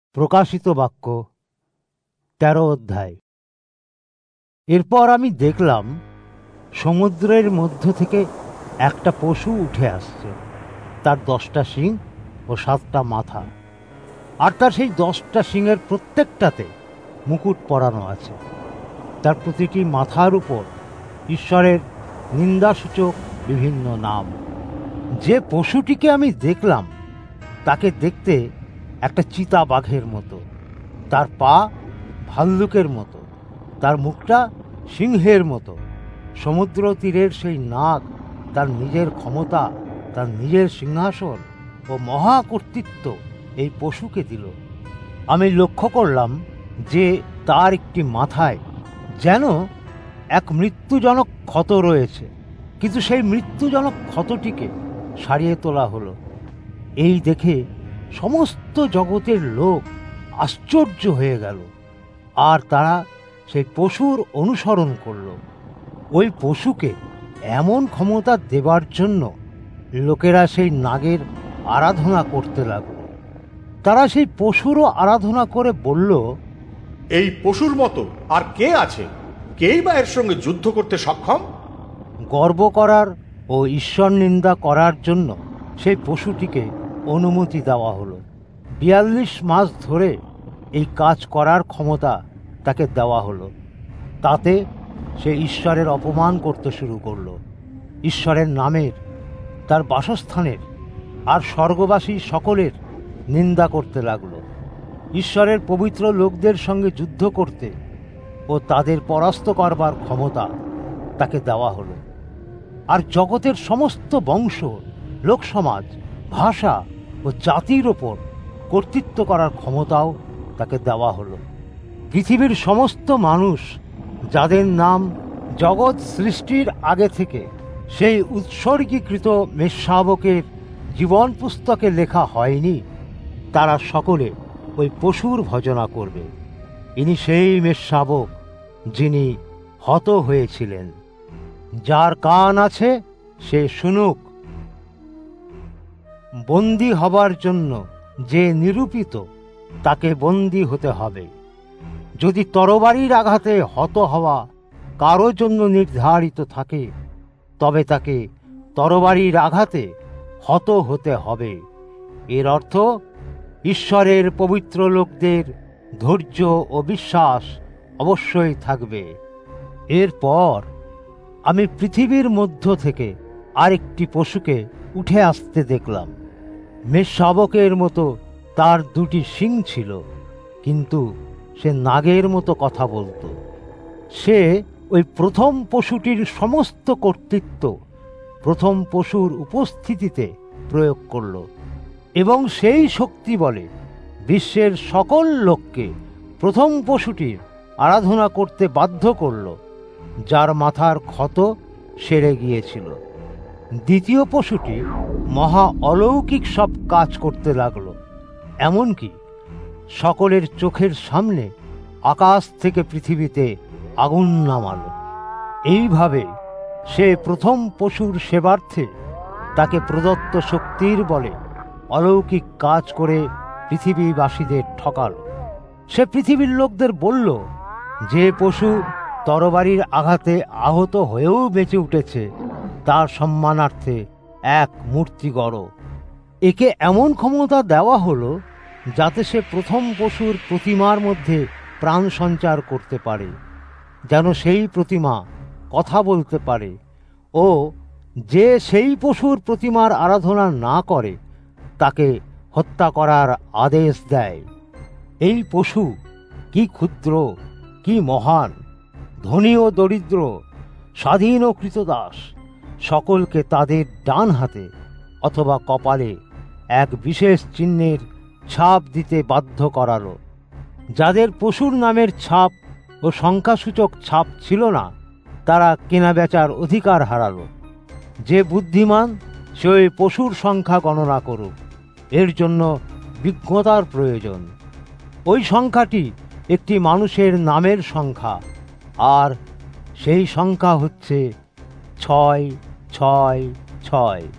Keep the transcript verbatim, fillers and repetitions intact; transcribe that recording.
প্রকাশিত বাক্য তেরো অধ্যায়। এরপর আমি দেখলাম সমুদ্রের মধ্য থেকে একটা পশু উঠে আসছে। তার দশটা শিং ও সাতটা মাথা, আর তার সেই দশটা শিংয়ের প্রত্যেকটাতে মুকুট পরানো আছে। তার প্রতিটি মাথার উপর ঈশ্বরের নিন্দাসূচক বিভিন্ন নাম। যে পশুটিকে আমি দেখলাম তাকে দেখতে একটা চিতা বাঘের মতো, তার পা ভাল্লুকের মতো, তার মুখটা সিংহের মতো। সমুদ্র তীরের সেই নাগ তার নিজের ক্ষমতা, তার নিজের সিংহাসন ও মহাকর্তৃত্ব এই পশুকে দিল। আমি লক্ষ্য করলাম যে তার একটি মাথায় যেন এক মৃত্যুজনক ক্ষত রয়েছে, কিন্তু সেই মৃত্যুজনক ক্ষতটিকে সারিয়ে তোলা হলো। এই দেখে সমস্ত জগতের লোক আশ্চর্য হয়ে গেল, আর তারা সেই পশুর অনুসরণ করল। ওই পশুকে এমন ক্ষমতা দেবার জন্য লোকেরা সেই নাগের আরাধনা করতে লাগলো। তারা সেই পশুরও আরাধনা করে বলল, এই পশুর মতো আর কে আছে? কেই বা এর সঙ্গে যুদ্ধ করতে সক্ষম? গর্ব করার ও ঈশ্বর নিন্দা করার জন্য সেই পশুটিকে অনুমতি দেওয়া হলো। বিয়াল্লিশ মাস ধরে এই কাজ করার ক্ষমতা তাকে দেওয়া হলো। তাতে সে ঈশ্বরের অপমান করতে শুরু করলো। ঈশ্বরের নামের, তার বাসস্থানের আর স্বর্গবাসী সকলের নিন্দা করতে লাগলো। ঈশ্বরের পবিত্র লোকদের সঙ্গে যুদ্ধ করতে ও তাদের পরাস্ত করবার ক্ষমতা তাকে দেওয়া হলো। আর জগতের সমস্ত বংশ, লোকসমাজ, ভাষা ও জাতির ওপর কর্তৃত্ব করার ক্ষমতাও তাকে দেওয়া হলো। পৃথিবীর সমস্ত মানুষ, যাদের নাম জগৎ সৃষ্টির আগে থেকে সেই উৎসর্গীকৃত মেষশাবকের জীবন পুস্তকে লেখা হয়নি, তারা সকলে ওই পশুর ভজনা করবে। ইনি সেই মেষশাবক যিনি হত হয়েছিলেন। যার কান আছে সে শুনুক। বন্দী হবার জন্য যে নিরূপিত, তাকে বন্দী হতে হবে। যদি তরবারির আঘাতে হত হওয়া কারো জন্য নির্ধারিত থাকে, তবে তাকে তরবারির আঘাতে হত হতে হবে। এর অর্থ ঈশ্বরের পবিত্র লোকদের ধৈর্য ও বিশ্বাস অবশ্যই থাকবে। এরপর আমি পৃথিবীর মধ্য থেকে আরেকটি পশুকে উঠে আসতে দেখলাম। মেষশাবকের মতো তার দুটি শিং ছিল, কিন্তু সে নাগের মতো কথা বলতো। সে ওই প্রথম পশুটির সমস্ত কর্তৃত্ব প্রথম পশুর উপস্থিতিতে প্রয়োগ করল, এবং সেই শক্তি বলে বিশ্বের সকল লোককে প্রথম পশুটির আরাধনা করতে বাধ্য করল, যার মাথার ক্ষত সেরে গিয়েছিল। দ্বিতীয় পশুটি মহা অলৌকিক সব কাজ করতে লাগলো, এমনকি সকলের চোখের সামনে আকাশ থেকে পৃথিবীতে আগুন নামালো। এইভাবে সে প্রথম পশুর সেবার্থে তাকে প্রদত্ত শক্তির বলে অলৌকিক কাজ করে পৃথিবীবাসীদের ঠকালো। সে পৃথিবীর লোকদের বলল, যে পশু তরবারির আঘাতে আহত হয়েও বেঁচে উঠেছে, তার সম্মানার্থে এক মূর্তি গড়ো। একে এমন ক্ষমতা দেওয়া হলো যাতে সে প্রথম পশুর প্রতিমার মধ্যে প্রাণ সঞ্চার করতে পারে, যেন সেই প্রতিমা কথা বলতে পারে, ও যে সেই পশুর প্রতিমার আরাধনা না করে তাকে হত্যা করার আদেশ দেয়। এই পশু কি ক্ষুদ্র, কি মহান! ধনী ও দরিদ্র, স্বাধীন ও কৃতদাস, সকলকে তাদের ডান হাতে অথবা কপালে এক বিশেষ চিহ্নের ছাপ দিতে বাধ্য করালো। যাদের পশুর নামের ছাপ ও সংখ্যাসূচক ছাপ ছিল না, তারা কেনাবেচার অধিকার হারালো। যে বুদ্ধিমান সে ওই পশুর সংখ্যা গণনা করুক। এর জন্য বিজ্ঞতার প্রয়োজন। ওই সংখ্যাটি একটি মানুষের নামের সংখ্যা, আর সেই সংখ্যা হচ্ছে ছয় ছয় ছয়।